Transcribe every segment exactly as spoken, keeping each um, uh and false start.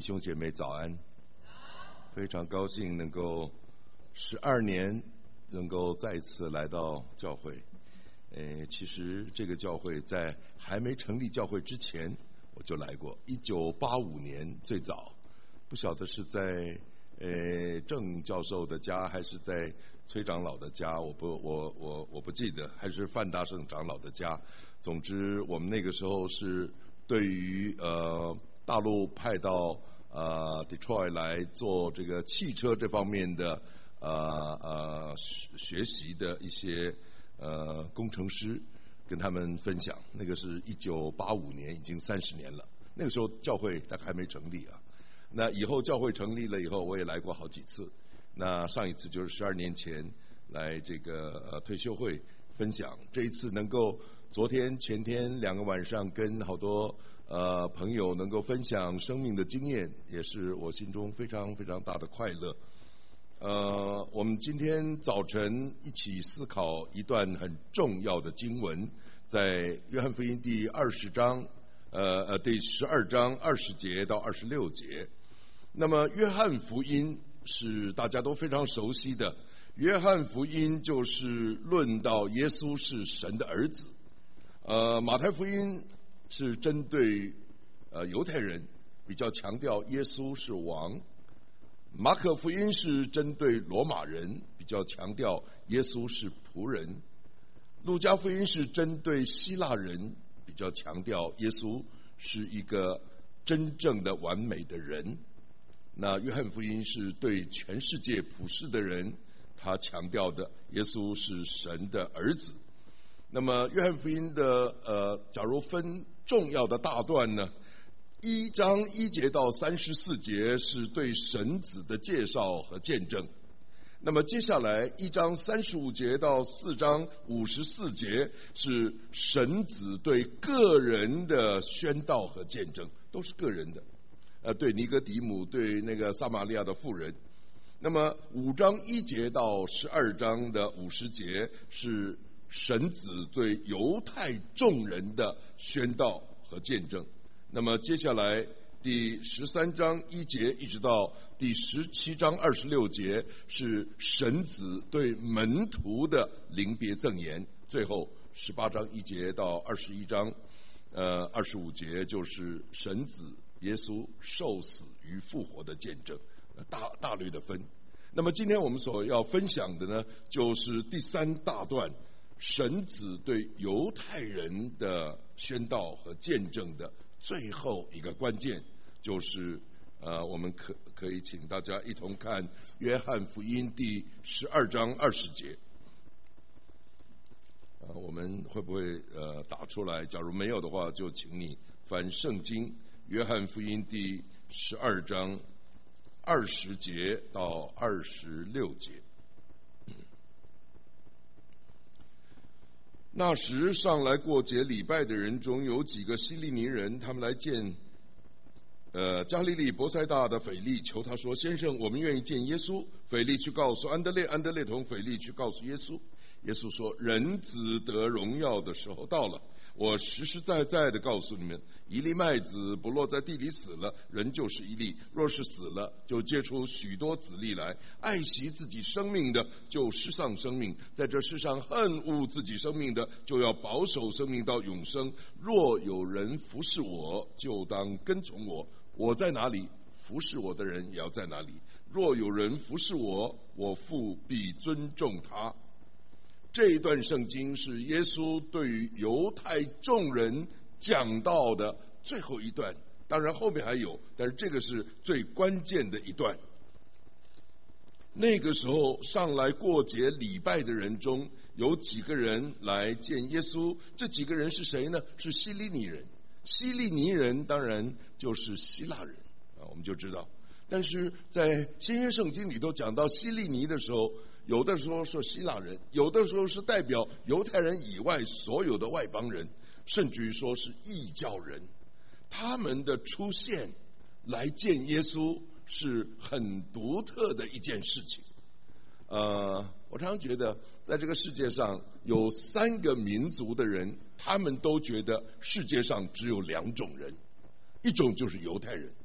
兄姐妹早安，非常高兴能够十二年能够再次来到教会。呃，其实这个教会在还没成立教会之前我就来过，一九八五年最早，不晓得是在呃郑教授的家还是在崔长老的家，我不我我我不记得，还是范大圣长老的家。总之我们那个时候是对于呃大陆派到呃 Detroit 来做这个汽车这方面的呃呃学习的一些呃工程师，跟他们分享。那个是一九八五年，已经三十年了。那个时候教会大概还没成立啊。那以后教会成立了以后，我也来过好几次。那上一次就是十二年前来这个呃退休会分享。这一次能够昨天前天两个晚上跟好多呃朋友能够分享生命的经验，也是我心中非常非常大的快乐。呃，我们今天早晨一起思考一段很重要的经文，在约翰福音第二十章，呃呃第十二章二十节到二十六节。那么约翰福音是大家都非常熟悉的，约翰福音就是论到耶稣是神的儿子。呃，马太福音是针对呃犹太人，比较强调耶稣是王。马可福音是针对罗马人，比较强调耶稣是仆人。路加福音是针对希腊人，比较强调耶稣是一个真正的完美的人。那约翰福音是对全世界普世的人，他强调的耶稣是神的儿子。那么约翰福音的呃，假如分重要的大段呢，一章一节到三十四节是对神子的介绍和见证。那么接下来一章三十五节到四章五十四节是神子对个人的宣道和见证，都是个人的。呃，对尼哥底母，对那个撒玛利亚的妇人。那么五章一节到十二章的五十节是神子对犹太众人的宣道和见证。那么接下来第十三章一节一直到第十七章二十六节是神子对门徒的临别赠言。最后十八章一节到二十一章呃二十五节就是神子耶稣受死与复活的见证，大大略的分。那么今天我们所要分享的呢，就是第三大段神子对犹太人的宣道和见证的最后一个关键，就是呃，我们可可以请大家一同看约翰福音第十二章二十节。呃，我们会不会呃打出来？假如没有的话，就请你翻圣经。约翰福音第十二章二十节到二十六节。那时上来过节礼拜的人中有几个希利尼人，他们来见呃加利利伯赛大的腓力，求他说：先生，我们愿意见耶稣。腓力去告诉安德烈，安德烈同腓力去告诉耶稣。耶稣说：人子得荣耀的时候到了，我实实在在的告诉你们，一粒麦子不落在地里死了，人就是一粒；若是死了，就结出许多子粒来。爱惜自己生命的，就失丧生命；在这世上恨恶自己生命的，就要保守生命到永生。若有人服侍我，就当跟从我；我在哪里，服侍我的人也要在哪里。若有人服侍我，我父必尊重他。这一段圣经是耶稣对于犹太众人讲到的最后一段，当然后面还有，但是这个是最关键的一段。那个时候上来过节礼拜的人中有几个人来见耶稣，这几个人是谁呢？是希利尼人。希利尼人当然就是希腊人啊，我们就知道。但是在新约圣经里头讲到希利尼的时候，有的时候是希腊人，有的时候是代表犹太人以外所有的外邦人，甚至于说是异教人。他们的出现来见耶稣是很独特的一件事情。呃，我常常觉得在这个世界上有三个民族的人，他们都觉得世界上只有两种人，一种就是犹太人，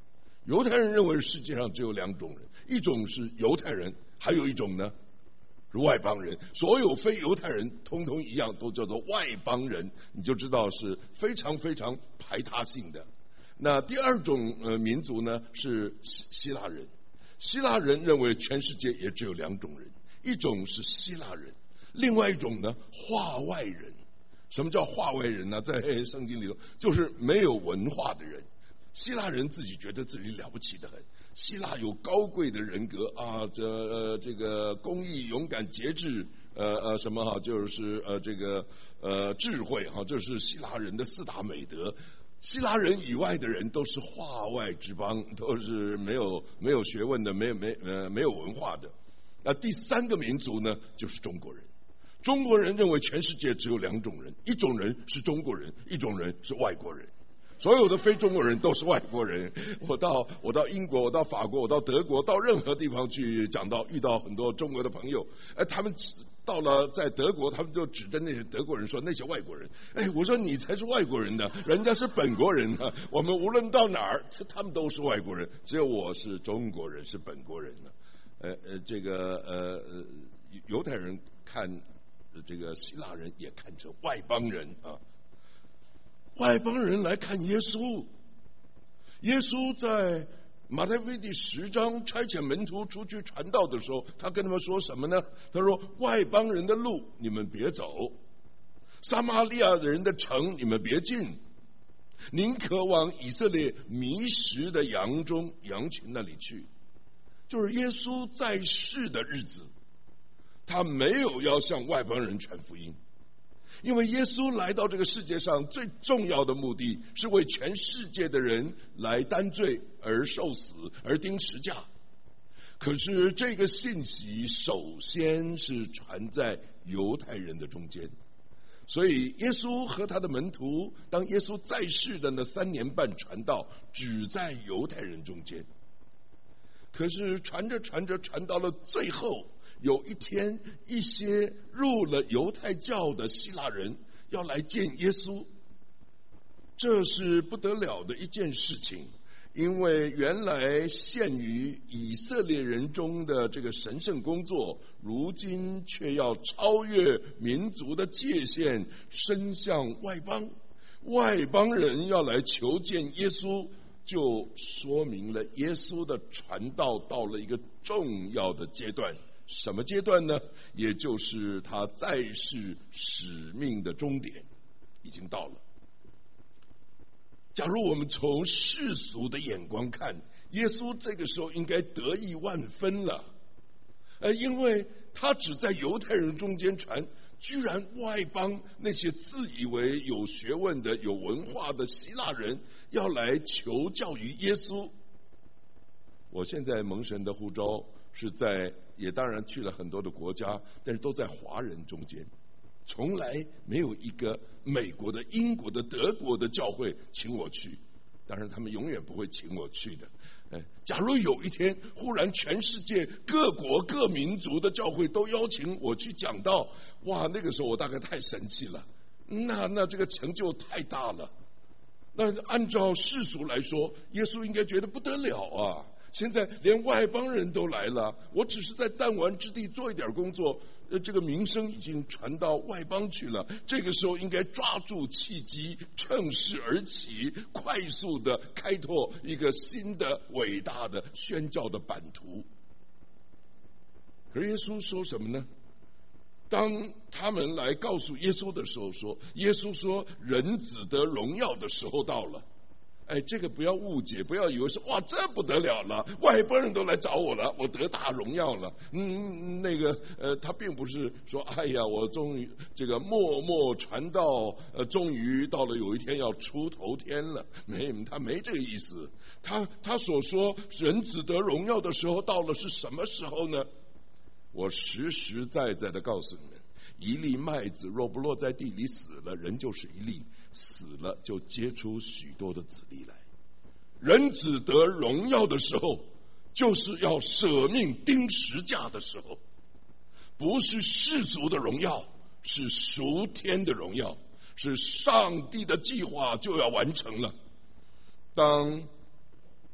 犹太人认为世界上只有两种人，一种是犹太人，还有一种呢是外邦人。所有非犹太人通通一样，都叫做外邦人，你就知道是非常非常排他性的。那第二种呃民族呢是希希腊人，希腊人认为全世界也只有两种人，一种是希腊人，另外一种呢化外人。什么叫化外人呢？在圣经里头就是没有文化的人。希腊人自己觉得自己了不起的很，希腊有高贵的人格啊，这、呃、这个公义、勇敢、节制，呃呃什么哈，就是呃这个呃智慧哈，这是希腊人的四大美德。希腊人以外的人都是化外之邦，都是没有没有学问的，没有没呃没有文化的。那第三个民族呢，就是中国人。中国人认为全世界只有两种人，一种人是中国人，一种人是外国人。所有的非中国人都是外国人。我到我到英国，我到法国，我到德国，到任何地方去讲到，遇到很多中国的朋友，哎，他们到了在德国，他们就指着那些德国人说那些外国人。哎，我说你才是外国人呢，人家是本国人呢。我们无论到哪儿，他们都是外国人，只有我是中国人，是本国人呢。呃呃，这个呃呃，犹太人看这个希腊人也看成外邦人啊。外邦人来看耶稣，耶稣在马太福音第十章差遣门徒出去传道的时候，他跟他们说什么呢？他说：外邦人的路你们别走，撒玛利亚人的城你们别进，宁可往以色列迷失的羊中羊群那里去。就是耶稣在世的日子，他没有要向外邦人传福音，因为耶稣来到这个世界上最重要的目的是为全世界的人来担罪而受死而钉十架。可是这个信息首先是传在犹太人的中间，所以耶稣和他的门徒当耶稣在世的那三年半传道只在犹太人中间。可是传着传着传到了最后，有一天一些入了犹太教的希腊人要来见耶稣，这是不得了的一件事情。因为原来限于以色列人中的这个神圣工作，如今却要超越民族的界限，伸向外邦。外邦人要来求见耶稣，就说明了耶稣的传道到了一个重要的阶段。什么阶段呢？也就是他在世使命的终点已经到了。假如我们从世俗的眼光看，耶稣这个时候应该得意万分了，呃，因为他只在犹太人中间传，居然外邦那些自以为有学问的、有文化的希腊人要来求教于耶稣。我现在蒙神的呼召是在，也当然去了很多的国家，但是都在华人中间，从来没有一个美国的、英国的、德国的教会请我去，当然他们永远不会请我去的。哎，假如有一天忽然全世界各国各民族的教会都邀请我去讲道，哇，那个时候我大概太神气了，那那这个成就太大了。那按照世俗来说，耶稣应该觉得不得了啊！现在连外邦人都来了，我只是在弹丸之地做一点工作，呃，这个名声已经传到外邦去了。这个时候应该抓住契机，趁势而起，快速的开拓一个新的伟大的宣教的版图。可是耶稣说什么呢？当他们来告诉耶稣的时候说，耶稣说人子得荣耀的时候到了。哎，这个不要误解，不要以为是哇，这不得了了，外邦人都来找我了，我得大荣耀了。嗯，那个呃，他并不是说，哎呀，我终于这个默默传道，呃，终于到了有一天要出头天了。没，他没这个意思。他他所说人子得荣耀的时候到了是什么时候呢？我实实在在的告诉你们，一粒麦子若不落在地里死了，人就是一粒，死了就结出许多的子粒来。人子得荣耀的时候，就是要舍命钉十架的时候，不是世俗的荣耀，是属天的荣耀，是上帝的计划就要完成了。当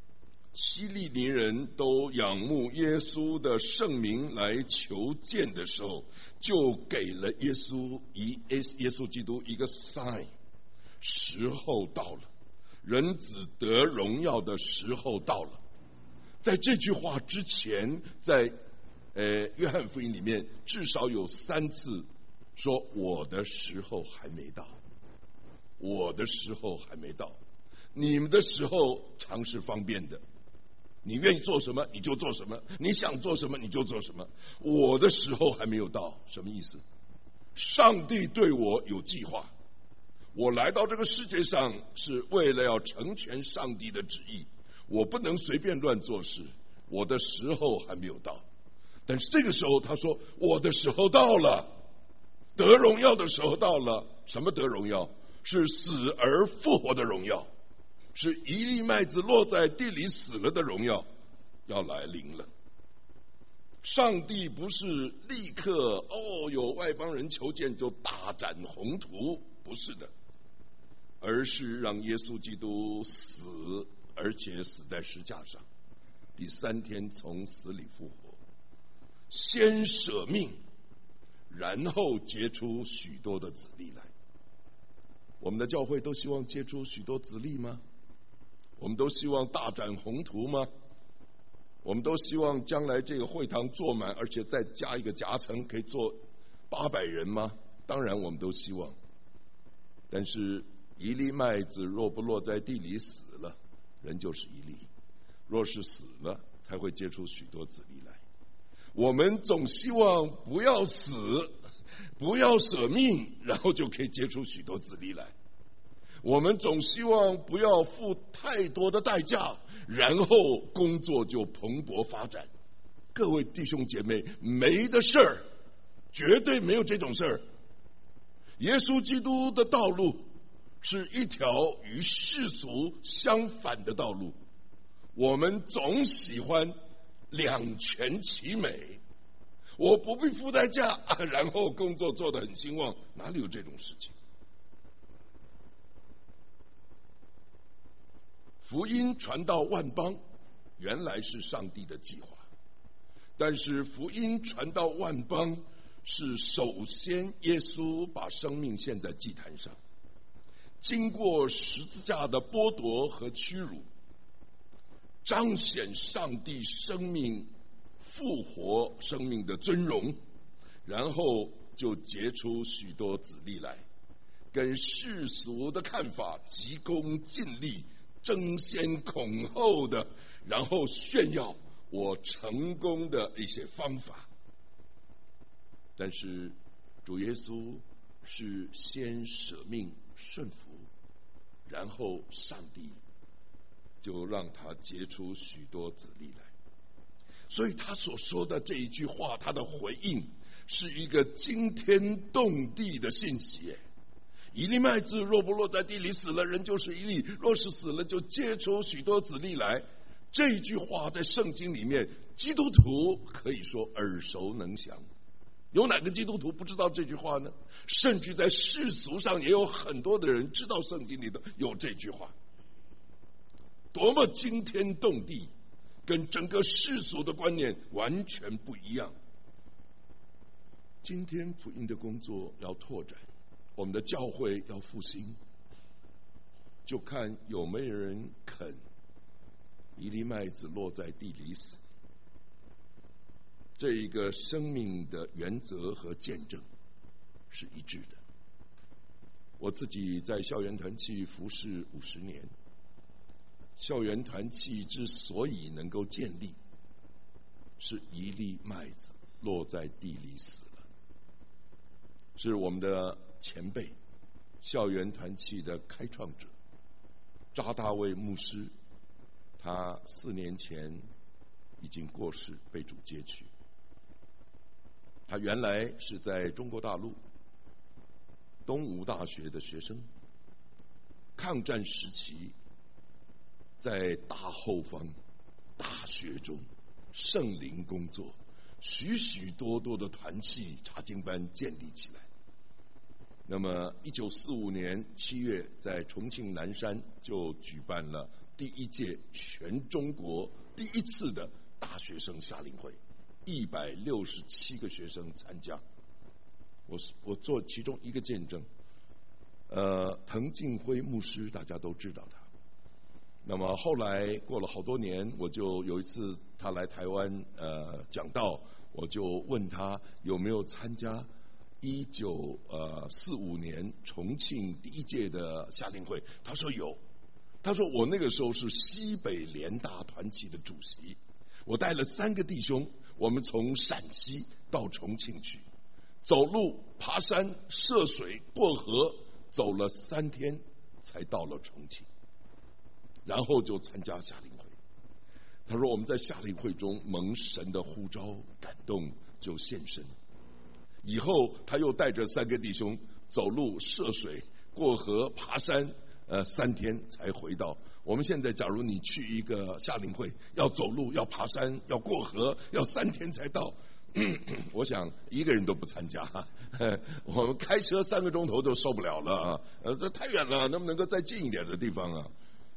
希利尼人都仰慕耶稣的圣名来求见的时候，就给了耶稣一耶稣基督一个 sign， 时候到了，人子得荣耀的时候到了。在这句话之前，在呃约翰福音里面至少有三次说我的时候还没到，我的时候还没到，你们的时候常是方便的，你愿意做什么你就做什么，你想做什么你就做什么，我的时候还没有到。什么意思？上帝对我有计划，我来到这个世界上是为了要成全上帝的旨意，我不能随便乱做事，我的时候还没有到。但是这个时候他说我的时候到了，得荣耀的时候到了。什么得荣耀？是死而复活的荣耀，是一粒麦子落在地里死了的荣耀要来临了。上帝不是立刻哦有外邦人求见就大展宏图，不是的，而是让耶稣基督死，而且死在十架上，第三天从死里复活，先舍命，然后结出许多的子粒来。我们的教会都希望结出许多子粒吗？我们都希望大展宏图吗？我们都希望将来这个会堂坐满，而且再加一个夹层可以坐八百人吗？当然我们都希望。但是一粒麦子若不落在地里死了，人就是一粒，若是死了才会结出许多子粒来。我们总希望不要死，不要舍命，然后就可以结出许多子粒来。我们总希望不要付太多的代价，然后工作就蓬勃发展。各位弟兄姐妹，没的事儿，绝对没有这种事儿。耶稣基督的道路是一条与世俗相反的道路。我们总喜欢两全其美，我不必付代价，啊、然后工作做得很兴旺，哪里有这种事情？福音传到万邦，原来是上帝的计划，但是福音传到万邦是首先耶稣把生命献在祭坛上，经过十字架的剥夺和屈辱，彰显上帝生命复活生命的尊荣，然后就结出许多子粒来，跟世俗的看法急功近利，争先恐后的，然后炫耀我成功的一些方法。但是主耶稣是先舍命顺服，然后上帝就让他结出许多子粒来。所以他所说的这一句话，他的回应是一个惊天动地的信息。一粒麦子若不落在地里死了，人就是一粒，若是死了就结出许多子粒来。这一句话在圣经里面基督徒可以说耳熟能详，有哪个基督徒不知道这句话呢？甚至在世俗上也有很多的人知道圣经里的有这句话，多么惊天动地，跟整个世俗的观念完全不一样。今天福音的工作要拓展，我们的教会要复兴，就看有没有人肯一粒麦子落在地里死，这一个生命的原则和见证是一致的。我自己在校园团契服侍五十年，校园团契之所以能够建立，是一粒麦子落在地里死了，是我们的前辈校园团契的开创者查大卫牧师，他四年前已经过世，被主接去。他原来是在中国大陆东吴大学的学生，抗战时期在大后方大学中圣灵工作，许许多多的团契查经班建立起来。那么一九四五年七月在重庆南山就举办了第一届全中国第一次的大学生夏令会，一百六十七个学生参加，我我做其中一个见证。呃，滕敬辉牧师大家都知道他。那么后来过了好多年，我就有一次他来台湾呃讲道，我就问他有没有参加一九呃四五年重庆第一届的夏令会，他说有。他说我那个时候是西北联大团体的主席，我带了三个弟兄，我们从陕西到重庆去，走路、爬山、涉水、过河，走了三天才到了重庆，然后就参加夏令会。他说我们在夏令会中蒙神的呼召感动，就献身。以后他又带着三个弟兄走路、涉水、过河、爬山，呃，三天才回到。我们现在假如你去一个夏令会，要走路、要爬山、要过河，要三天才到，我想一个人都不参加。我们开车三个钟头都受不了了啊！呃，这太远了，能不能够再近一点的地方啊？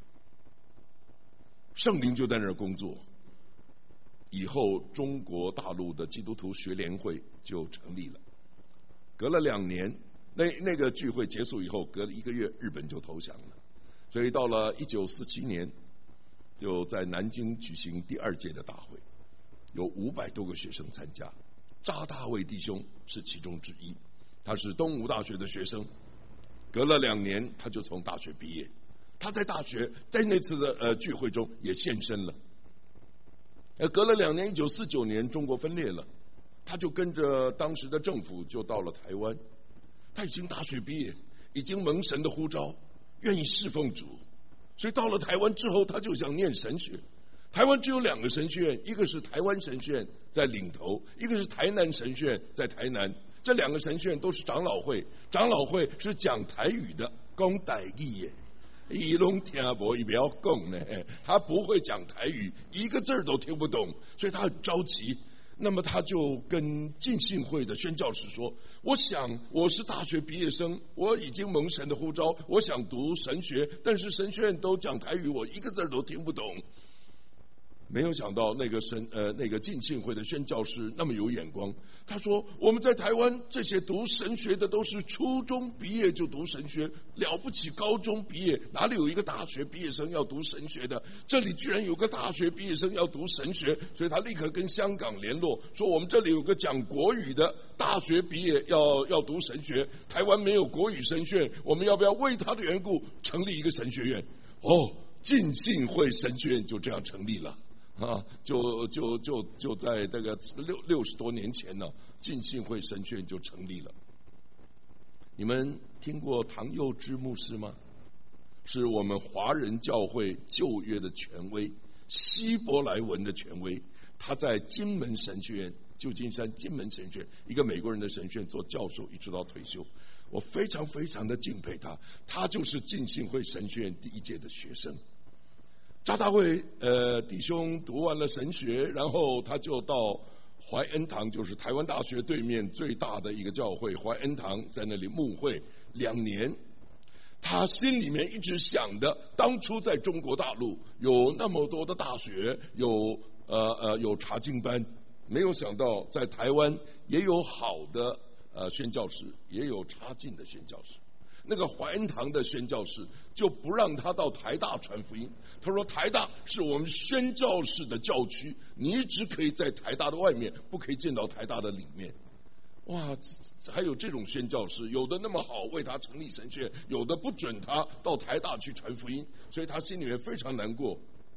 圣灵就在那儿工作。以后中国大陆的基督徒学联会就成立了。隔了两年，那那个聚会结束以后，隔了一个月，日本就投降了。所以到了一九四七年，就在南京举行第二届的大会，有五百多个学生参加。查大卫弟兄是其中之一，他是东吴大学的学生。隔了两年，他就从大学毕业。他在大学在那次的呃聚会中也现身了。呃，隔了两年，一九四九年，中国分裂了，他就跟着当时的政府就到了台湾。他已经大学毕业，已经蒙神的呼召，愿意侍奉主，所以到了台湾之后，他就想念神学。台湾只有两个神学院，一个是台湾神学院在岭头，一个是台南神学院在台南。这两个神学院都是长老会，长老会是讲台语的，讲台语耶。伊拢听不，伊不要讲呢，他不会讲台语，一个字都听不懂，所以他很着急。那么他就跟浸信会的宣教士说：“我想我是大学毕业生，我已经蒙神的呼召，我想读神学，但是神学院都讲台语，我一个字都听不懂。”没有想到那个神呃那个浸信会的宣教师那么有眼光，他说我们在台湾这些读神学的都是初中毕业就读神学，了不起高中毕业，哪里有一个大学毕业生要读神学的？这里居然有个大学毕业生要读神学，所以他立刻跟香港联络，说我们这里有个讲国语的大学毕业要要读神学，台湾没有国语神学院，我们要不要为他的缘故成立一个神学院？哦，浸信会神学院就这样成立了。啊，就就就就在这个六六十多年前呢，浸信会神学院就成立了。你们听过唐幼之牧师吗？是我们华人教会旧约的权威，希伯来文的权威。他在金门神学院，旧金山金门神学院，一个美国人的神学院做教授，一直到退休。我非常非常的敬佩他，他就是浸信会神学院第一届的学生。查大卫呃弟兄读完了神学，然后他就到怀恩堂，就是台湾大学对面最大的一个教会怀恩堂，在那里牧会两年。他心里面一直想的，当初在中国大陆有那么多的大学，有呃呃有查经班，没有想到在台湾也有好的呃宣教士，也有查经的宣教士。那个怀恩堂的宣教士就不让他到台大传福音，他说台大是我们宣教士的教区，你只可以在台大的外面，不可以见到台大的里面。哇，还有这种宣教士，有的那么好为他成立神学院，有的不准他到台大去传福音，所以他心里面非常难过。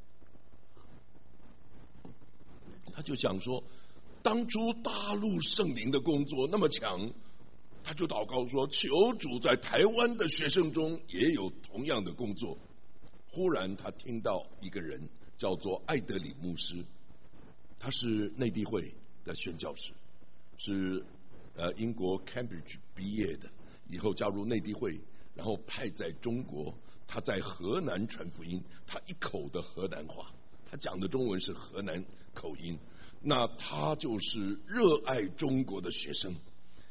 他就想说，当初大陆圣灵的工作那么强，他就祷告说，求主在台湾的学生中也有同样的工作。忽然他听到一个人叫做艾德里牧师，他是内地会的宣教士，是呃英国 Cambridge 毕业的，以后加入内地会，然后派在中国。他在河南传福音，他一口的河南话，他讲的中文是河南口音。那他就是热爱中国的学生，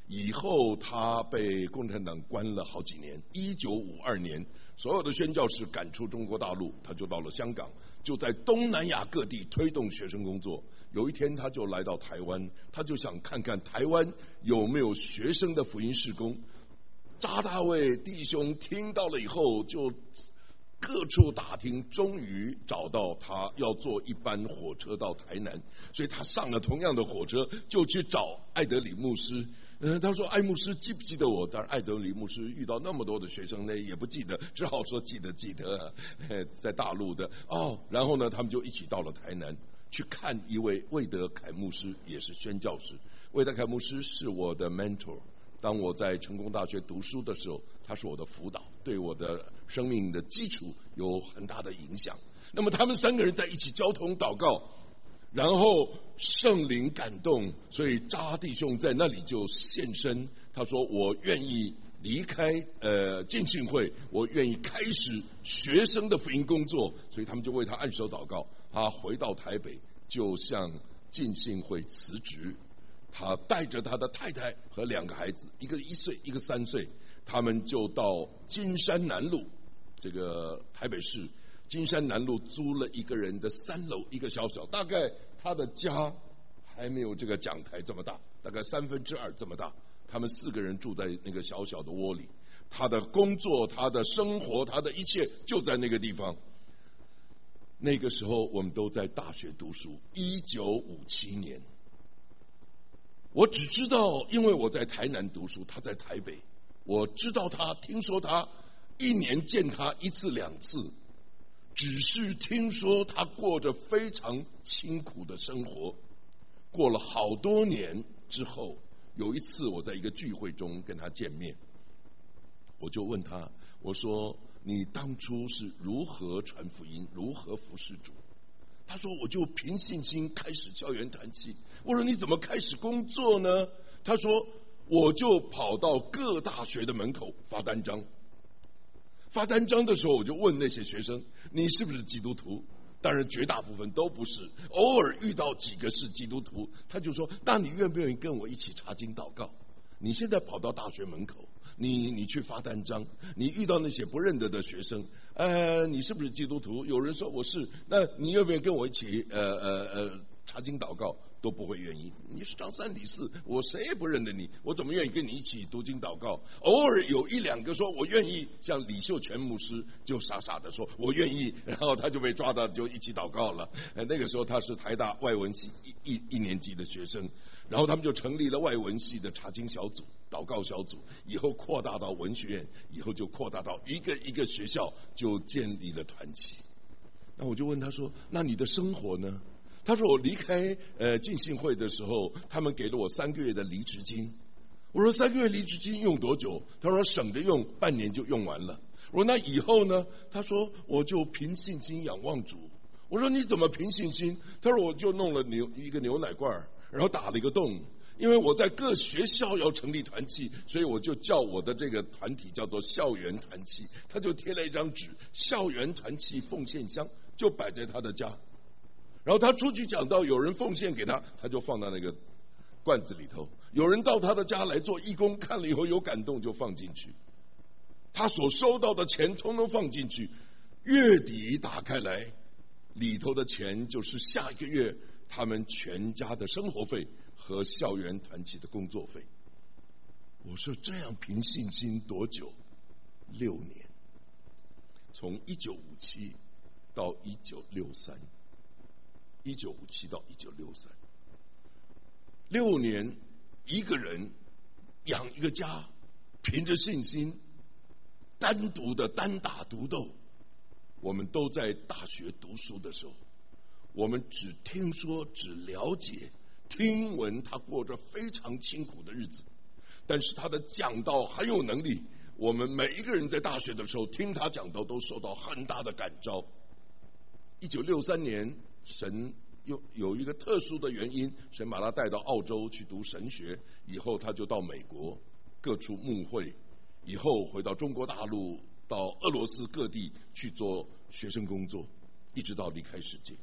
以后他被共产党关了好几年。一九五二年，所有的宣教士赶出中国大陆，他就到了香港，就在东南亚各地推动学生工作。有一天，他就来到台湾，他就想看看台湾有没有学生的福音事工。查大卫弟兄听到了以后，就各处打听，终于找到他要坐一班火车到台南，所以他上了同样的火车，就去找艾德里牧师。嗯，他说：“艾牧师记不记得我？”当然，艾德里牧师遇到那么多的学生呢，也不记得，只好说记得记得，在大陆的哦。然后呢，他们就一起到了台南，去看一位魏德凯牧师，也是宣教师。魏德凯牧师是我的 mentor， 当我在成功大学读书的时候，他是我的辅导，对我的生命的基础有很大的影响。那么他们三个人在一起交通祷告。然后圣灵感动，所以查弟兄在那里就现身。他说：“我愿意离开呃浸信会，我愿意开始学生的福音工作。”所以他们就为他按手祷告。他回到台北，就向浸信会辞职。他带着他的太太和两个孩子，一个一岁，一个三岁，他们就到金山南路，这个台北市金山南路租了一个人的三楼，一个小小，大概他的家还没有这个讲台这么大，大概三分之二这么大。他们四个人住在那个小小的窝里，他的工作、他的生活、他的一切就在那个地方。那个时候我们都在大学读书，一九五七年。我只知道，因为我在台南读书，他在台北，我知道他，听说他，一年见他一次两次。只是听说他过着非常清苦的生活。过了好多年之后，有一次我在一个聚会中跟他见面，我就问他，我说：“你当初是如何传福音，如何服侍主？”他说：“我就凭信心开始校园团契。”我说：“你怎么开始工作呢？”他说：“我就跑到各大学的门口发单张。”发单张的时候，我就问那些学生：“你是不是基督徒？”当然，绝大部分都不是。偶尔遇到几个是基督徒，他就说：“那你愿不愿意跟我一起查经祷告？你现在跑到大学门口，你你去发单张，你遇到那些不认得的学生，呃，你是不是基督徒？有人说我是，那你愿不愿意跟我一起呃呃呃查经祷告？”都不会愿意。你是张三李四，我谁也不认得你，我怎么愿意跟你一起读经祷告？偶尔有一两个说我愿意，像李秀全牧师就傻傻的说我愿意，然后他就被抓到，就一起祷告了。那个时候他是台大外文系一一一年级的学生，然后他们就成立了外文系的查经小组、祷告小组，以后扩大到文学院，以后就扩大到一个一个学校，就建立了团契。那我就问他说：“那你的生活呢？”他说：“我离开呃浸信会的时候，他们给了我三个月的离职金。”我说：“三个月离职金用多久？”他说：“省着用，半年就用完了。”我说：“那以后呢？”他说：“我就凭信心仰望主。”我说：“你怎么凭信心？”他说：“我就弄了牛一个牛奶罐，然后打了一个洞，因为我在各学校要成立团契，所以我就叫我的这个团体叫做校园团契。”他就贴了一张纸，校园团契奉献箱就摆在他的家。然后他出去讲到有人奉献给他，他就放到那个罐子里头。有人到他的家来做义工，看了以后有感动就放进去。他所收到的钱通通放进去，月底打开来，里头的钱就是下一个月他们全家的生活费和校园团契的工作费。我说这样凭信心多久？六年，从一九五七到一九六三。一九五七到一九六三，六年，一个人养一个家，凭着信心，单独的单打独斗。我们都在大学读书的时候，我们只听说、只了解、听闻他过着非常清苦的日子，但是他的讲道很有能力。我们每一个人在大学的时候听他讲道，都受到很大的感召。一九六三年。神有有一个特殊的原因，神把他带到澳洲去读神学，以后他就到美国各处牧会，以后回到中国大陆，到俄罗斯各地去做学生工作，一直到离开世界。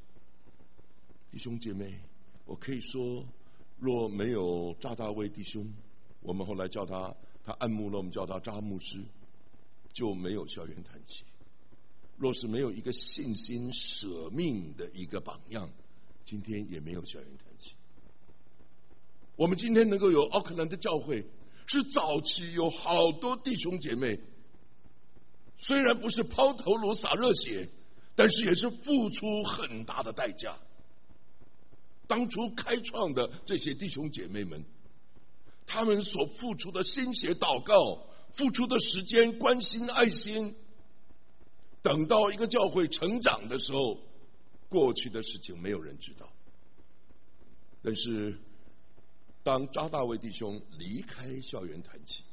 弟兄姐妹，我可以说，若没有查大卫弟兄， 我们后来叫他，他按牧了，我们叫他扎牧师，就没有校园团契。若是没有一个信心舍命的一个榜样，今天也没有校园团契。我们今天能够有奥克兰的教会，是早期有好多弟兄姐妹，虽然不是抛头颅洒热血，但是也是付出很大的代价。当初开创的这些弟兄姐妹们，他们所付出的心血祷告，付出的时间关心爱心，等到一个教会成长的时候，过去的事情没有人知道。但是当扎大卫弟兄离开校园团契，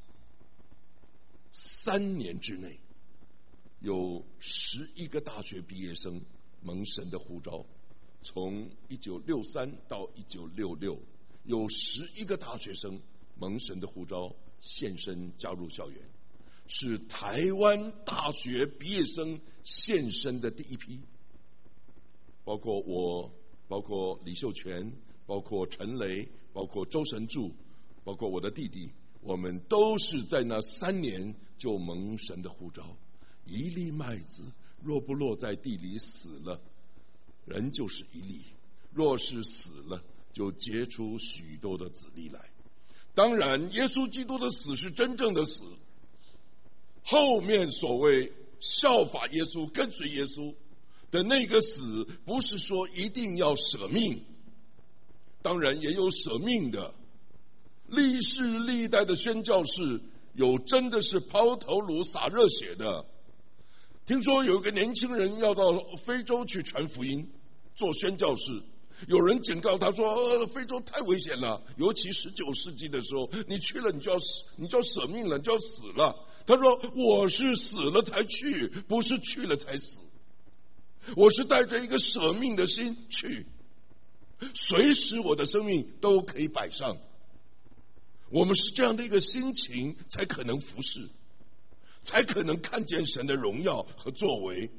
三年之内有十一个大学毕业生蒙神的呼召，从一九六三到一九六六，有十一个大学生蒙神的呼召献身加入校园，是台湾大学毕业生献身的第一批。包括我，包括李秀全，包括陈雷，包括周神柱，包括我的弟弟，我们都是在那三年就蒙神的呼召。一粒麦子若不落在地里死了，人就是一粒；若是死了，就结出许多的子粒来。当然，耶稣基督的死是真正的死，后面所谓效法耶稣、跟随耶稣的那个死，不是说一定要舍命，当然也有舍命的。历世历代的宣教士，有真的是抛头颅洒热血的。听说有一个年轻人要到非洲去传福音，做宣教士，有人警告他说、呃、非洲太危险了，尤其十九世纪的时候，你去了你就要你就要舍命了，你就要死了。他说我是死了才去，不是去了才死，我是带着一个舍命的心去，随时我的生命都可以摆上。我们是这样的一个心情，才可能服侍，才可能看见神的荣耀和作为。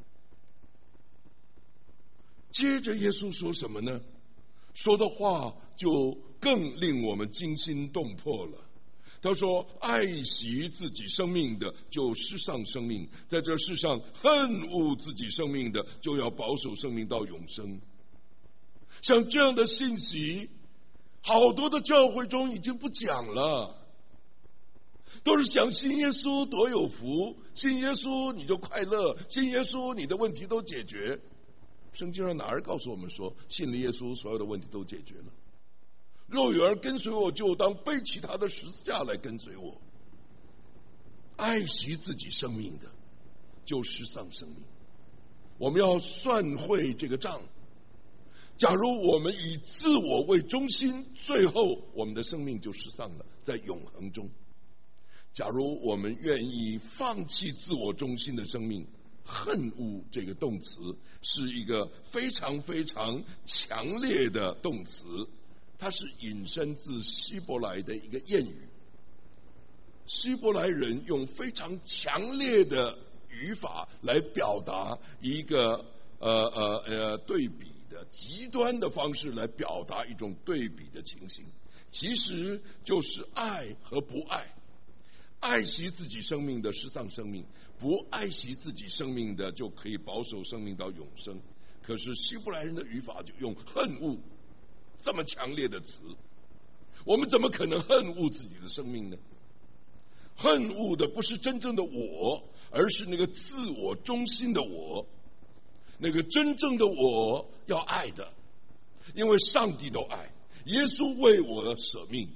接着耶稣说什么呢？说的话就更令我们惊心动魄了。他说爱惜自己生命的就失丧生命，在这世上恨恶自己生命的就要保守生命到永生。像这样的信息，好多的教会中已经不讲了，都是讲信耶稣多有福，信耶稣你就快乐，信耶稣你的问题都解决。圣经上哪儿告诉我们说信了耶稣所有的问题都解决了？若有人跟随我，就当背起他的十字架来跟随我。爱惜自己生命的就失丧生命。我们要算会这个账。假如我们以自我为中心，最后我们的生命就失丧了，在永恒中。假如我们愿意放弃自我中心的生命，恨恶这个动词是一个非常非常强烈的动词，它是引申自希伯来的一个谚语。希伯来人用非常强烈的语法来表达一个呃呃呃对比的极端的方式，来表达一种对比的情形，其实就是爱和不爱。爱惜自己生命的失丧生命，不爱惜自己生命的就可以保守生命到永生。可是希伯来人的语法就用恨恶这么强烈的词，我们怎么可能恨恶自己的生命呢？恨恶的不是真正的我，而是那个自我中心的我。那个真正的我要爱的，因为上帝都爱，耶稣为我舍命。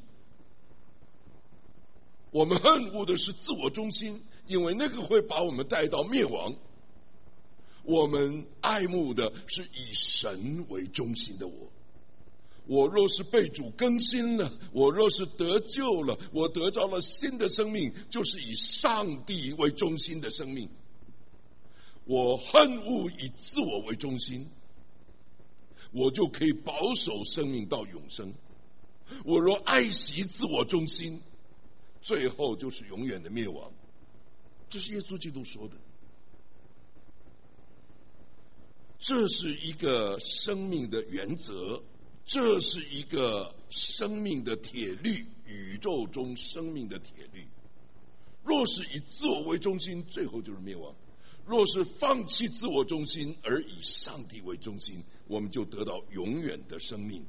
我们恨恶的是自我中心，因为那个会把我们带到灭亡。我们爱慕的是以神为中心的我。我若是被主更新了，我若是得救了，我得到了新的生命，就是以上帝为中心的生命。我恨恶以自我为中心，我就可以保守生命到永生。我若爱惜自我中心，最后就是永远的灭亡。这是耶稣基督说的。这是一个生命的原则， 这是一个生命的铁律，宇宙中生命的铁律。若是以自我为中心，最后就是灭亡；若是放弃自我中心，而以上帝为中心，我们就得到永远的生命。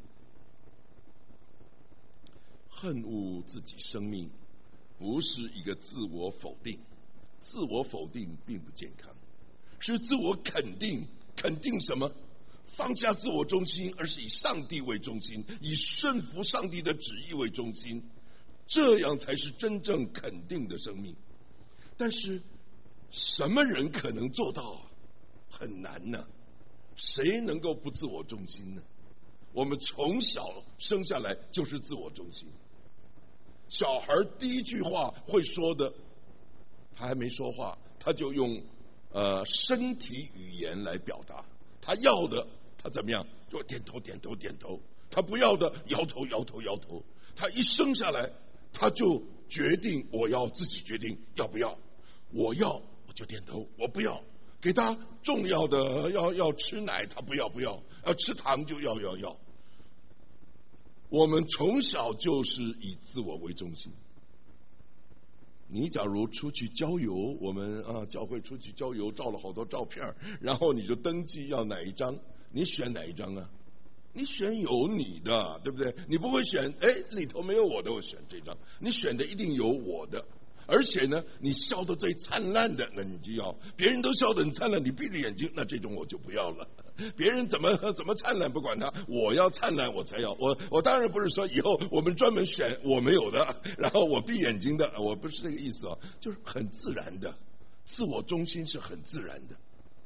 恨恶自己生命，不是一个自我否定，自我否定并不健康，是自我肯定。肯定什么？放下自我中心，而是以上帝为中心，以顺服上帝的旨意为中心，这样才是真正肯定的生命。但是什么人可能做到啊？很难呢。谁能够不自我中心呢？我们从小生下来就是自我中心。小孩第一句话会说的，他还没说话，他就用呃身体语言来表达。他要的，他怎么样？就点头点头点头。他不要的，摇头摇头摇头。他一生下来，他就决定我要自己决定要不要。我要我就点头，我不要。给他重要的要要吃奶，他不要不要；要吃糖就要要要。我们从小就是以自我为中心。你假如出去郊游，我们啊教会出去郊游，照了好多照片，然后你就登记要哪一张，你选哪一张啊？你选有你的，对不对？你不会选哎里头没有我的，我选这张。你选的一定有我的，而且呢，你笑得最灿烂的，那你就要。别人都笑得很灿烂，你闭着眼睛，那这种我就不要了。别人怎么怎么灿烂不管他，我要灿烂我才要。我我当然不是说以后我们专门选我没有的，然后我闭眼睛的，我不是这个意思啊，就是很自然的，自我中心是很自然的。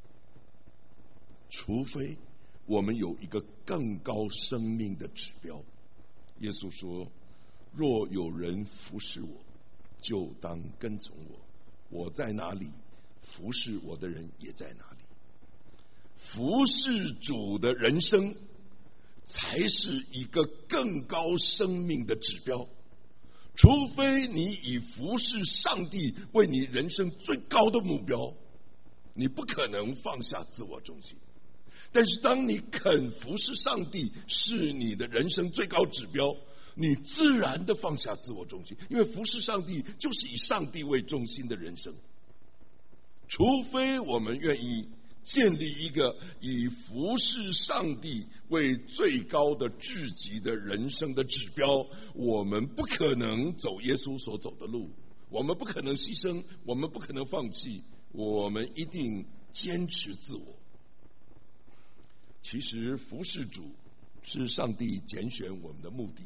除非我们有一个更高生命的指标。耶稣说：若有人服侍我，就当跟从我，我在哪里，服侍我的人也在哪里。服侍主的人生才是一个更高生命的指标。除非你以服侍上帝为你人生最高的目标，你不可能放下自我中心。但是当你肯服侍上帝是你的人生最高指标，你自然的放下自我中心，因为服侍上帝就是以上帝为中心的人生。除非我们愿意建立一个以服侍上帝为最高的至极的人生的指标，我们不可能走耶稣所走的路，我们不可能牺牲，我们不可能放弃，我们一定坚持自我。其实服侍主是上帝拣选我们的目的。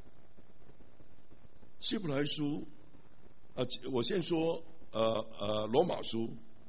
希伯来书，呃，我先说呃呃罗马书，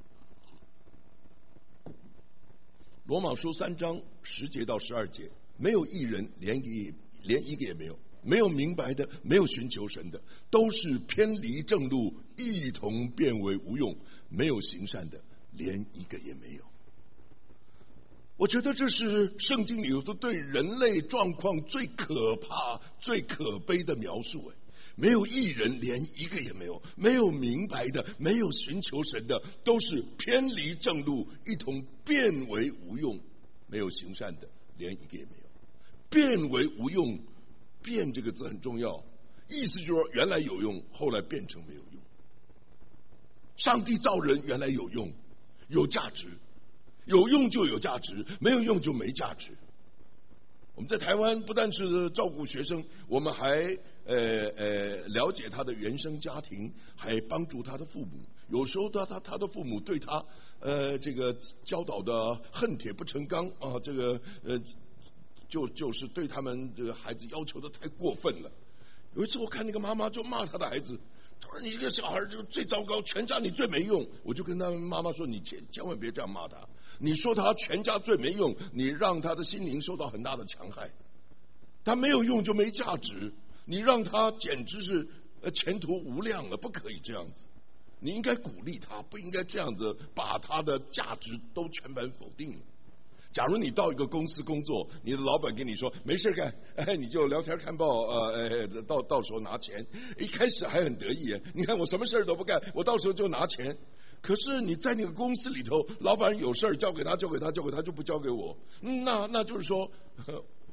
罗马书三章十节到十二节，没有一人，连一连一个也没有，没有明白的，没有寻求神的，都是偏离正路，一同变为无用，没有行善的，连一个也没有。我觉得这是圣经里头对人类状况最可怕、最可悲的描述。哎，没有一人，连一个也没有，没有明白的，没有寻求神的，都是偏离正路，一同变为无用，没有行善的，连一个也没有。变为无用，变这个字很重要，意思就是说原来有用，后来变成没有用。上帝造人原来有用，有价值，有用就有价值，没有用就没价值。我们在台湾不但是照顾学生，我们还呃呃了解他的原生家庭，还帮助他的父母。有时候他他他的父母对他呃这个教导的恨铁不成钢啊，这个呃就就是对他们这个孩子要求的太过分了。有一次我看那个妈妈就骂他的孩子，他说你一个小孩就最糟糕，全家你最没用。我就跟他妈妈说，你千千万别这样骂他，你说他全家最没用，你让他的心灵受到很大的强害。他没有用就没价值，你让他简直是呃前途无量了，不可以这样子。你应该鼓励他，不应该这样子把他的价值都全盘否定了。假如你到一个公司工作，你的老板跟你说没事干，哎，你就聊天看报，呃，哎，到到时候拿钱。一开始还很得意，你看我什么事都不干，我到时候就拿钱。可是你在那个公司里头，老板有事交给他，交给他，交给他就不交给我，那那就是说，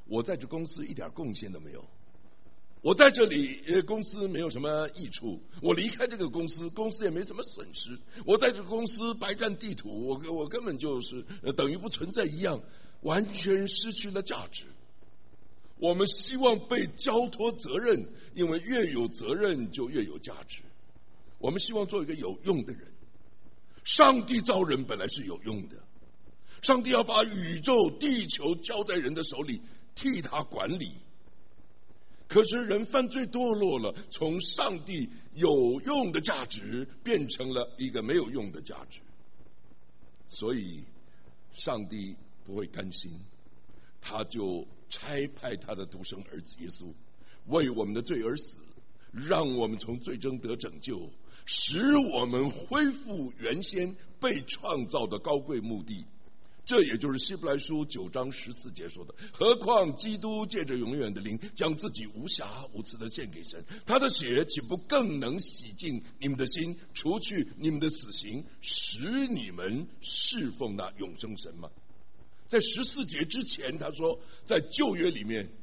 我在这公司一点贡献都没有，我在这里呃公司没有什么益处，我离开这个公司，公司也没什么损失，我在这个公司白占地图，我我根本就是呃等于不存在一样，完全失去了价值。我们希望被交托责任，因为越有责任就越有价值。我们希望做一个有用的人。上帝造人本来是有用的，上帝要把宇宙地球交在人的手里，替他管理。可是人犯罪堕落了，从上帝有用的价值变成了一个没有用的价值，所以上帝不会甘心，他就差派他的独生儿子耶稣为我们的罪而死，让我们从罪中得拯救，使我们恢复原先被创造的高贵目的。这也就是希伯来书九章十四节说的，何况基督借着永远的灵将自己无瑕无疵的献给神，他的血岂不更能洗净你们的心，除去你们的死刑，使你们侍奉那永生神吗？在十四节之前他说，在旧约里面，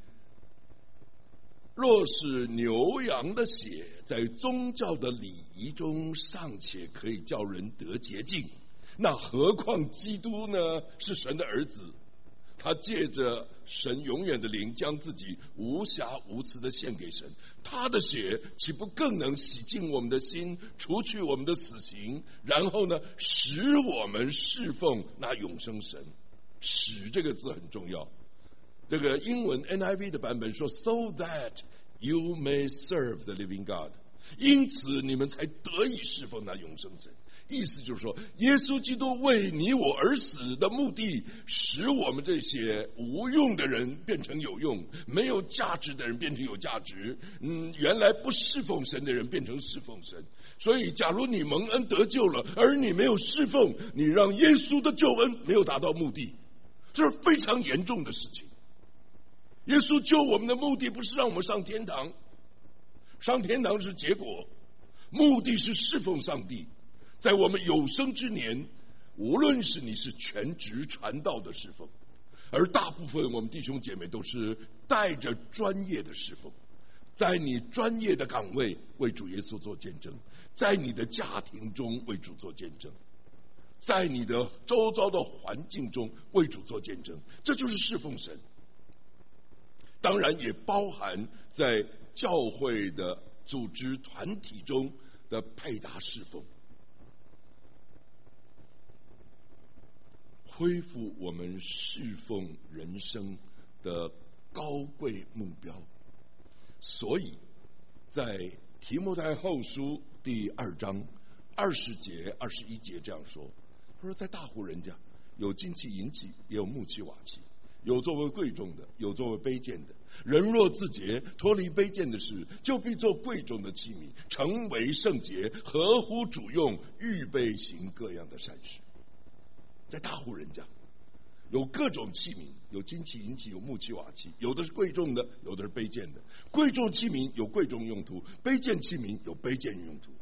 若是牛羊的血在宗教的礼仪中尚且可以叫人得洁净，那何况基督呢？是神的儿子，他借着神永远的灵将自己无瑕无疵的献给神，他的血岂不更能洗净我们的心，除去我们的死刑，然后呢，使我们侍奉那永生神。使这个字很重要，这个英文 N I V 的版本说 so that you may serve the living God， 因此你们才得以侍奉那永生神。意思就是说，耶稣基督为你我而死的目的，使我们这些无用的人变成有用，没有价值的人变成有价值，嗯，原来不侍奉神的人变成侍奉神。所以假如你蒙恩得救了，而你没有侍奉，你让耶稣的救恩没有达到目的，这是非常严重的事情。耶稣救我们的目的不是让我们上天堂，上天堂是结果，目的是侍奉上帝。在我们有生之年，无论是你是全职传道的侍奉，而大部分我们弟兄姐妹都是带着专业的侍奉，在你专业的岗位为主耶稣做见证，在你的家庭中为主做见证，在你的周遭的环境中为主做见证，这就是侍奉神。当然也包含在教会的组织团体中的配搭侍奉，恢复我们侍奉人生的高贵目标。所以在提摩太后书第二章二十节二十一节这样说，他说，在大户人家有金器银器，也有木器瓦器，有作为贵重的，有作为卑贱的。人若自洁，脱离卑贱的事，就必做贵重的器皿，成为圣洁，合乎主用，预备行各样的善事。在大户人家有各种器皿，有金器银器，有木器瓦器，有的是贵重的，有的是卑贱的。贵重器皿有贵重用途，卑贱器皿有卑贱用途。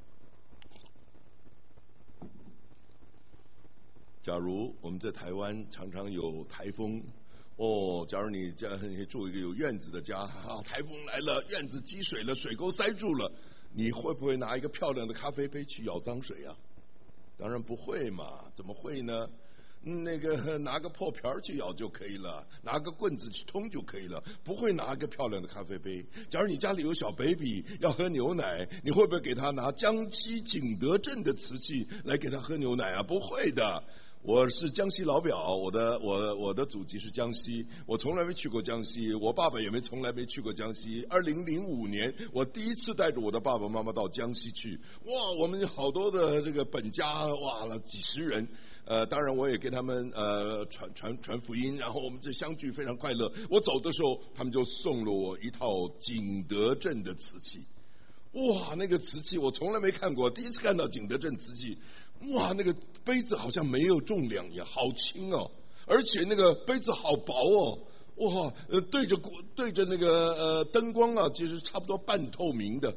假如我们在台湾常常有台风，哦，假如你家你住一个有院子的家，啊，台风来了，院子积水了，水沟塞住了，你会不会拿一个漂亮的咖啡杯去舀脏水啊？当然不会嘛，怎么会呢？那个拿个破瓢去舀就可以了，拿个棍子去通就可以了，不会拿一个漂亮的咖啡杯。假如你家里有小 baby 要喝牛奶，你会不会给他拿江西景德镇的瓷器来给他喝牛奶啊？不会的。我是江西老表，我的我我的祖籍是江西，我从来没去过江西，我爸爸也没从来没去过江西。二零零五年，我第一次带着我的爸爸妈妈到江西去，哇，我们好多的这个本家，哇了几十人。呃，当然我也给他们呃传传传福音，然后我们这相聚非常快乐。我走的时候，他们就送了我一套景德镇的瓷器，哇，那个瓷器我从来没看过，第一次看到景德镇瓷器。哇，那个杯子好像没有重量一样，好轻哦，而且那个杯子好薄哦，哇，呃，对着对着那个呃灯光啊，其实差不多半透明的，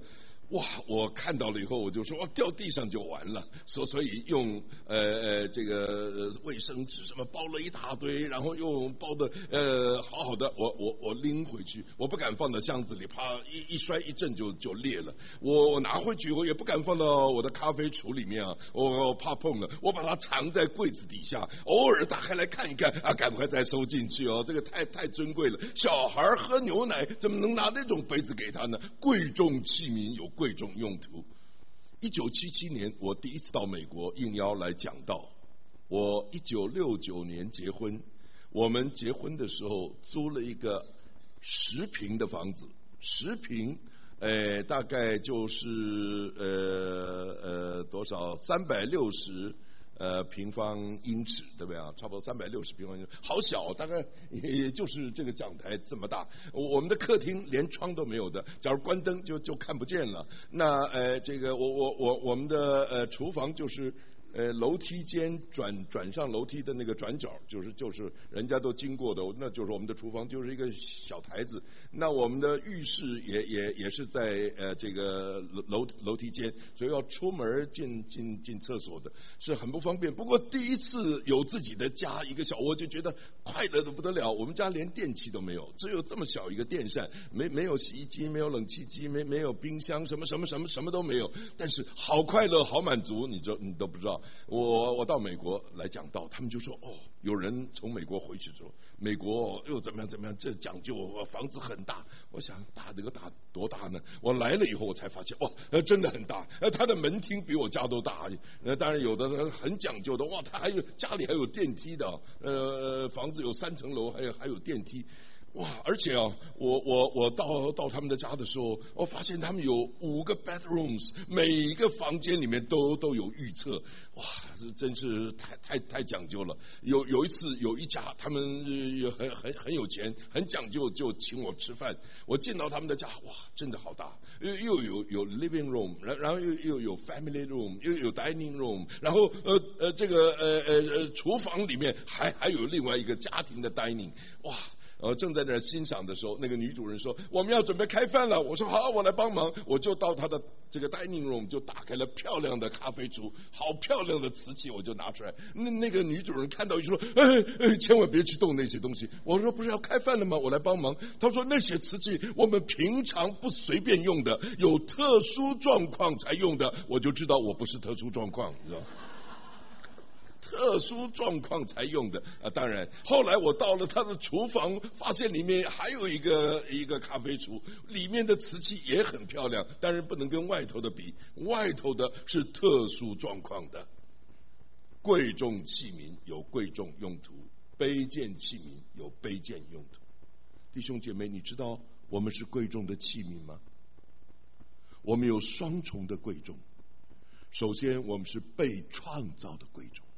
哇！我看到了以后，我就说哇，掉地上就完了。所所以用呃呃这个卫生纸什么包了一大堆，然后用包的呃好好的，我我我拎回去，我不敢放到箱子里，怕一一摔一震就就裂了。我我拿回去，我也不敢放到我的咖啡橱里面啊，我我怕碰了，我把它藏在柜子底下，偶尔打开来看一看啊，赶快再收进去哦。这个太太尊贵了，小孩喝牛奶怎么能拿那种杯子给他呢？贵重器皿有贵重用途。一九七七年，我第一次到美国应邀来讲道。我一九六九年结婚，我们结婚的时候租了一个十平的房子，十平，呃，大概就是呃呃多少三百六十。呃，平方英尺，对不对啊？差不多三百六十平方英尺，好小，大概也就是这个讲台这么大。我们的客厅连窗都没有的，假如关灯就就看不见了。那呃，这个我我我我们的呃厨房就是呃楼梯间转转上楼梯的那个转角，就是就是人家都经过的，那就是我们的厨房，就是一个小台子。那我们的浴室也也也是在呃这个楼楼梯间，所以要出门进进进厕所的是很不方便。不过第一次有自己的家，一个小窝就觉得快乐的不得了。我们家连电器都没有，只有这么小一个电扇，没没有洗衣机，没有冷气机，没没有冰箱，什么什么什么什么都没有。但是好快乐，好满足，你就你都不知道。我我到美国来讲道，他们就说哦，有人从美国回去之后，美国又怎么样怎么样，这讲究房子很大。我想大这个大多大呢？我来了以后我才发现，哇，呃，真的很大。呃，他的门厅比我家都大。呃，当然有的人很讲究的，哇，他还有家里还有电梯的，呃，房子有三层楼，还有还有电梯。哇！而且啊，我我我到到他们的家的时候，我发现他们有五个 bedrooms， 每一个房间里面都都有浴厕。哇，这真是太太太讲究了。有有一次有一家他们很很很有钱，很讲究，就请我吃饭。我进到他们的家，哇，真的好大，又又有有 living room， 然然后又又有 family room， 又有 dining room， 然后呃呃这个呃呃呃厨房里面还还有另外一个家庭的 dining， 哇！呃，正在那儿欣赏的时候，那个女主人说我们要准备开饭了。我说好，我来帮忙。我就到她的这个 dining room 就打开了漂亮的咖啡橱，好漂亮的瓷器，我就拿出来。那那个女主人看到就说哎哎，千万别去动那些东西。我说不是要开饭了吗？我来帮忙。她说那些瓷器我们平常不随便用的，有特殊状况才用的。我就知道我不是特殊状况，你知道特殊状况才用的啊！当然，后来我到了他的厨房，发现里面还有一个一个咖啡橱，里面的瓷器也很漂亮，但是不能跟外头的比，外头的是特殊状况的。贵重器皿有贵重用途，卑贱器皿有卑贱用途。弟兄姐妹，你知道我们是贵重的器皿吗？我们有双重的贵重。首先，我们是被创造的贵重。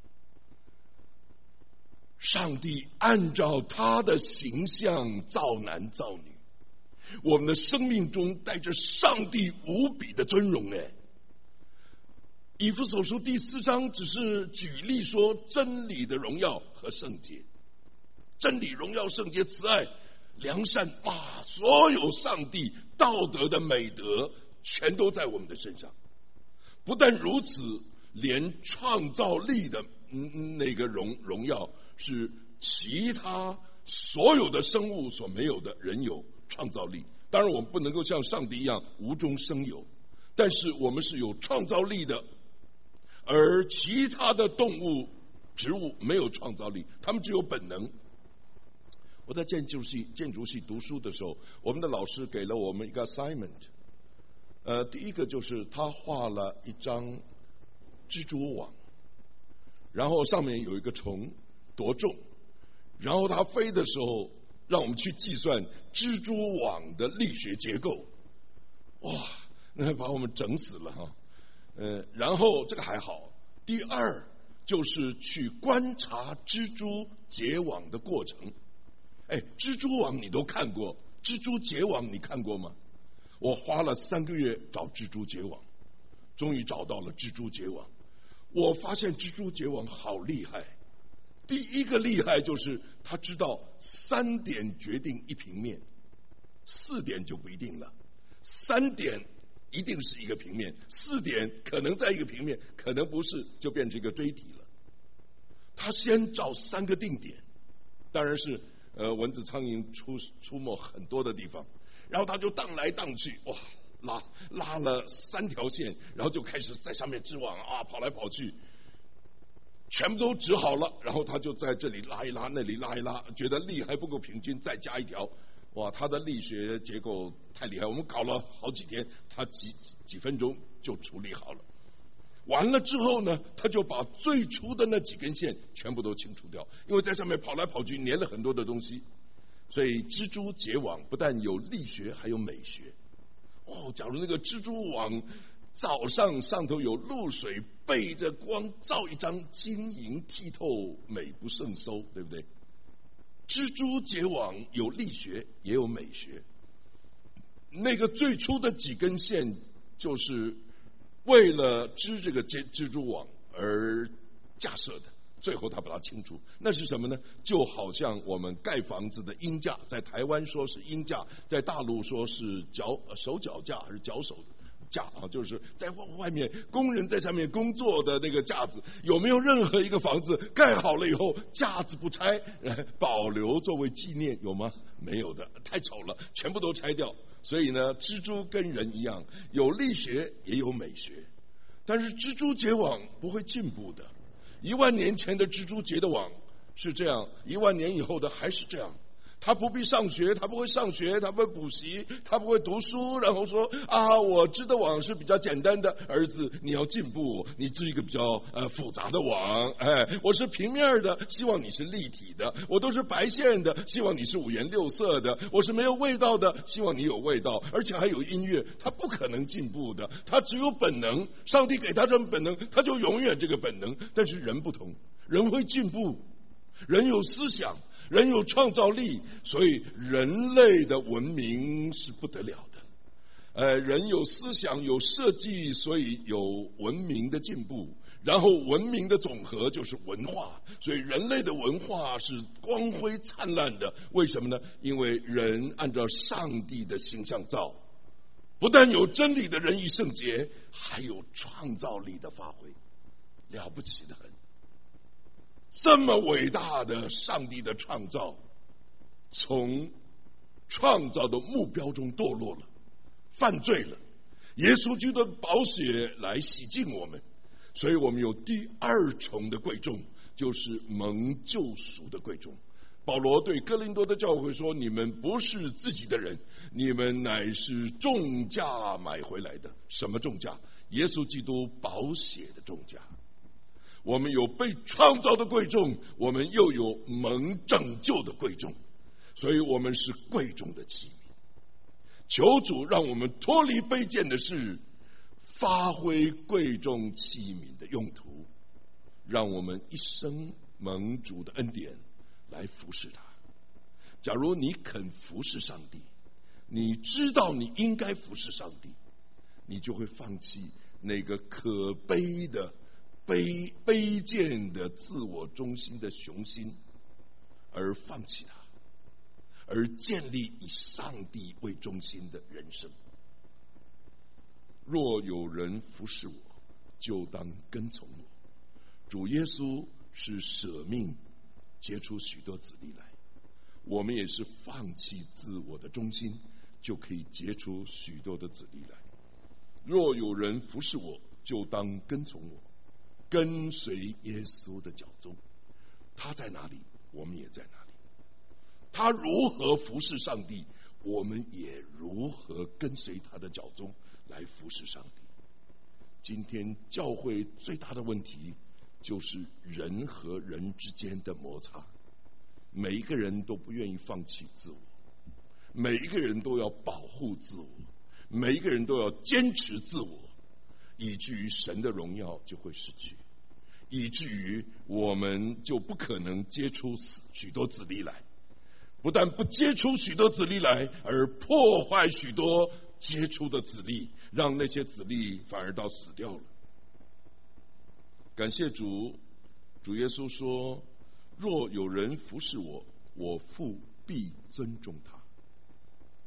上帝按照他的形象造男造女，我们的生命中带着上帝无比的尊荣。哎，以弗所书第四章只是举例说真理的荣耀和圣洁，真理、荣耀、圣洁、慈爱、良善啊，所有上帝道德的美德全都在我们的身上。不但如此，连创造力的那个荣荣耀是其他所有的生物所没有的，人有创造力。当然我们不能够像上帝一样无中生有，但是我们是有创造力的，而其他的动物植物没有创造力，他们只有本能。我在建筑系建筑系读书的时候，我们的老师给了我们一个 assignment， 呃，第一个就是他画了一张蜘蛛网，然后上面有一个虫多重，然后它飞的时候让我们去计算蜘蛛网的力学结构。哇，那把我们整死了哈。呃，然后这个还好，第二就是去观察蜘蛛结网的过程。哎，蜘蛛网你都看过，蜘蛛结网你看过吗？我花了三个月找蜘蛛结网，终于找到了蜘蛛结网。我发现蜘蛛结网好厉害。第一个厉害就是他知道三点决定一平面，四点就不一定了，三点一定是一个平面，四点可能在一个平面，可能不是，就变成一个锥体了。他先找三个定点，当然是呃蚊子苍蝇出出没很多的地方，然后他就荡来荡去，哇，拉拉了三条线，然后就开始在上面织网啊，跑来跑去，全部都织好了，然后他就在这里拉一拉，那里拉一拉，觉得力还不够平均，再加一条。哇，他的力学结构太厉害，我们搞了好几天，他几几分钟就处理好了。完了之后呢，他就把最初的那几根线全部都清除掉，因为在上面跑来跑去，粘了很多的东西。所以蜘蛛结网不但有力学，还有美学。哦，假如那个蜘蛛网早上上头有露水，背着光照一张，晶莹剔透，美不胜收，对不对？蜘蛛结网有力学也有美学，那个最初的几根线就是为了织这个蜘蛛网而架设的，最后他把它清除，那是什么呢？就好像我们盖房子的鹰架，在台湾说是鹰架，在大陆说是脚手脚架还是脚手架啊，就是在外面工人在上面工作的那个架子，有没有任何一个房子盖好了以后架子不拆，保留作为纪念？有吗？没有的，太丑了，全部都拆掉。所以呢，蜘蛛跟人一样，有力学也有美学，但是蜘蛛结网不会进步的。一万年前的蜘蛛结的网是这样，一万年以后的还是这样。他不必上学，他不会上学，他不会补习，他不会读书，然后说啊，我织的网是比较简单的，儿子你要进步，你织一个比较呃复杂的网，哎，我是平面的，希望你是立体的，我都是白线的，希望你是五颜六色的，我是没有味道的，希望你有味道，而且还有音乐，他不可能进步的，他只有本能，上帝给他这种本能，他就永远这个本能。但是人不同，人会进步，人有思想，人有创造力，所以人类的文明是不得了的。呃，人有思想有设计，所以有文明的进步，然后文明的总和就是文化，所以人类的文化是光辉灿烂的。为什么呢？因为人按照上帝的形象造，不但有真理的仁义圣洁，还有创造力的发挥，了不起的很。这么伟大的上帝的创造，从创造的目标中堕落了，犯罪了，耶稣基督的宝血来洗净我们，所以我们有第二重的贵重，就是蒙救赎的贵重。保罗对哥林多的教会说，你们不是自己的人，你们乃是重价买回来的。什么重价？耶稣基督宝血的重价。我们有被创造的贵重，我们又有蒙拯救的贵重，所以我们是贵重的器皿。求主让我们脱离卑贱的事，发挥贵重器皿的用途，让我们一生蒙主的恩典来服侍他。假如你肯服侍上帝，你知道你应该服侍上帝，你就会放弃那个可悲的卑卑贱的自我中心的雄心，而放弃它，而建立以上帝为中心的人生。若有人服侍我，就当跟从我。主耶稣是舍命结出许多子粒来，我们也是放弃自我的中心，就可以结出许多的子粒来。若有人服侍我，就当跟从我。跟随耶稣的脚踪，他在哪里，我们也在哪里。他如何服侍上帝，我们也如何跟随他的脚踪来服侍上帝。今天教会最大的问题就是人和人之间的摩擦，每一个人都不愿意放弃自我，每一个人都要保护自我，每一个人都要坚持自我，以至于神的荣耀就会失去，以至于我们就不可能结出许多子粒来。不但不结出许多子粒来，而破坏许多结出的子粒，让那些子粒反而到死掉了。感谢主，主耶稣说，若有人服侍我，我父必尊重他。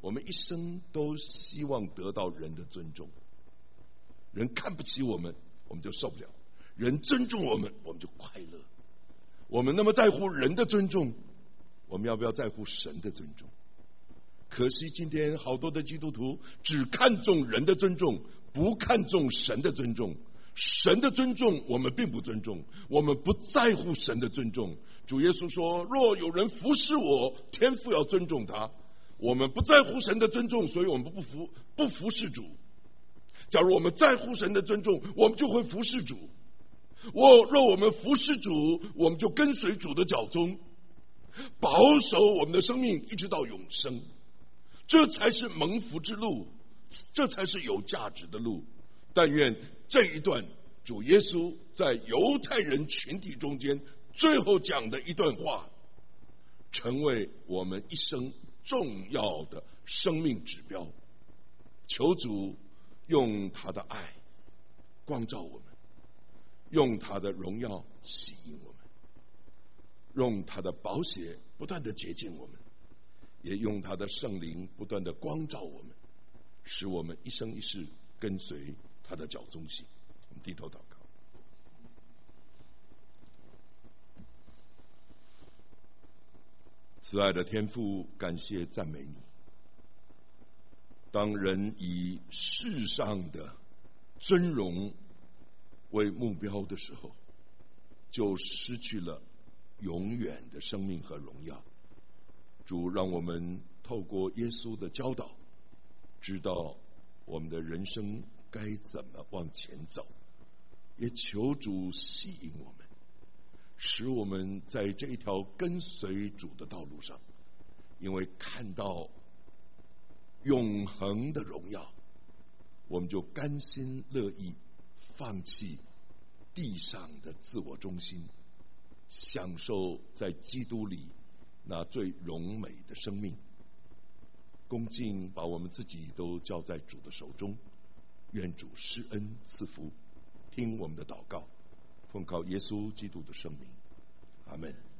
我们一生都希望得到人的尊重。人看不起我们，我们就受不了；人尊重我们，我们就快乐。我们那么在乎人的尊重，我们要不要在乎神的尊重？可惜今天好多的基督徒只看重人的尊重，不看重神的尊重。神的尊重我们并不尊重，我们不在乎神的尊重。主耶稣说，若有人服侍我，天父要尊重他。我们不在乎神的尊重，所以我们不服不服侍主。假如我们在乎神的尊重，我们就会服侍主。我若我们服侍主，我们就跟随主的脚踪，保守我们的生命一直到永生。这才是蒙福之路，这才是有价值的路。但愿这一段主耶稣在犹太人群体中间最后讲的一段话，成为我们一生重要的生命指标。求主用他的爱光照我们，用他的荣耀吸引我们，用他的宝血不断的洁净我们，也用他的圣灵不断的光照我们，使我们一生一世跟随他的脚踪行。我们低头祷告。慈爱的天父，感谢赞美你。当人以世上的尊荣为目标的时候，就失去了永远的生命和荣耀。主，让我们透过耶稣的教导，知道我们的人生该怎么往前走，也求主吸引我们，使我们在这一条跟随主的道路上，因为看到永恒的荣耀，我们就甘心乐意放弃地上的自我中心，享受在基督里那最荣美的生命。恭敬把我们自己都交在主的手中，愿主施恩赐福，听我们的祷告，奉靠耶稣基督的圣名，阿们。